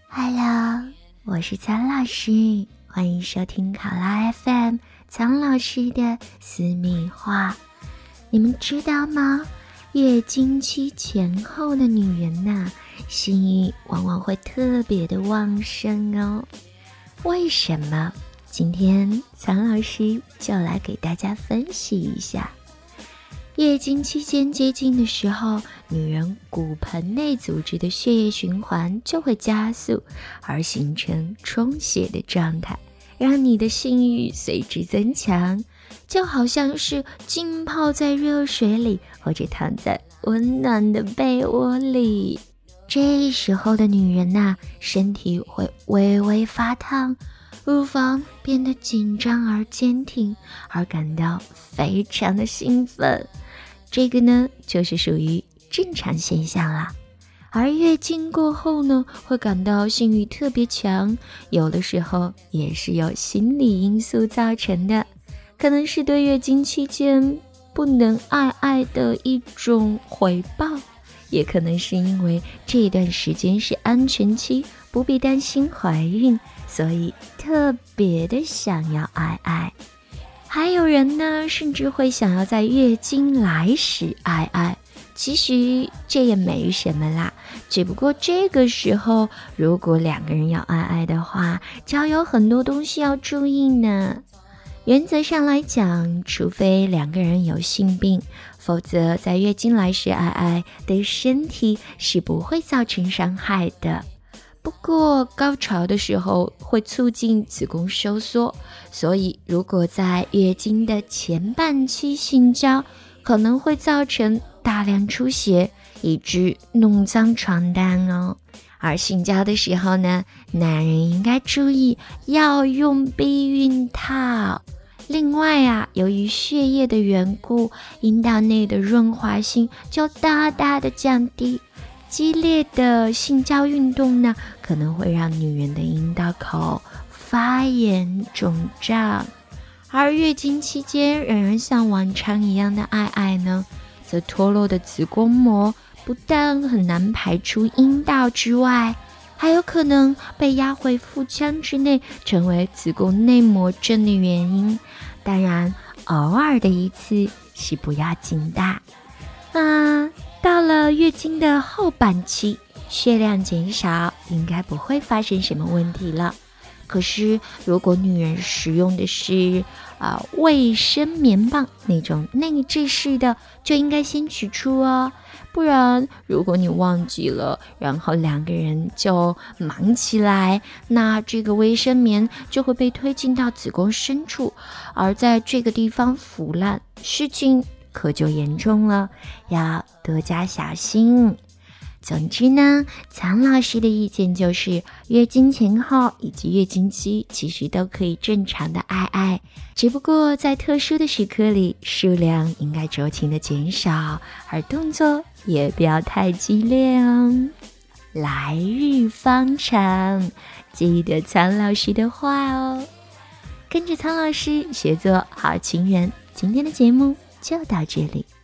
Hello， 我是苍老师，欢迎收听考拉 FM 苍老师的私密话。你们知道吗？月经期前后的女人呐，性欲往往会特别的旺盛哦。为什么？今天苍老师就来给大家分析一下。月经期间接近的时候，女人骨盆内组织的血液循环就会加速，而形成充血的状态，让你的性欲随之增强，就好像是浸泡在热水里，或者躺在温暖的被窝里。这时候的女人呐，身体会微微发烫，乳房变得紧张而坚挺，而感到非常的兴奋。这个呢，就是属于正常现象啦。而月经过后呢，会感到性欲特别强，有的时候也是有心理因素造成的，可能是对月经期间不能爱的一种回报，也可能是因为这段时间是安全期，不必担心怀孕，所以特别的想要爱。还有人呢，甚至会想要在月经来时爱，其实这也没什么啦，只不过这个时候如果两个人要爱的话，就要有很多东西要注意呢。原则上来讲，除非两个人有性病，否则在月经来时爱对身体是不会造成伤害的。不过高潮的时候会促进子宫收缩，所以如果在月经的前半期性交，可能会造成大量出血，以致弄脏床单哦。而性交的时候呢，男人应该注意要用避孕套。另外啊，由于血液的缘故，阴道内的润滑性就大大的降低。激烈的性交运动呢，可能会让女人的阴道口发炎肿胀。而月经期间仍然像往常一样的爱呢，则脱落的子宫膜不但很难排出阴道之外，还有可能被压回腹腔之内，成为子宫内膜症的原因。当然，偶尔的一次是不要紧的。到了月经的后半期，血量减少，应该不会发生什么问题了。可是如果女人使用的是卫生棉棒那种内置式的，就应该先取出哦。不然如果你忘记了，然后两个人就忙起来，那这个卫生棉就会被推进到子宫深处，而在这个地方腐烂，事情可就严重了，要多加小心。总之呢，苍老师的意见就是，月经前后以及月经期其实都可以正常的爱，只不过在特殊的时刻里，数量应该酌情的减少，而动作也不要太激烈哦。来日方长，记得苍老师的话哦。跟着苍老师学做好情人，今天的节目就到这里。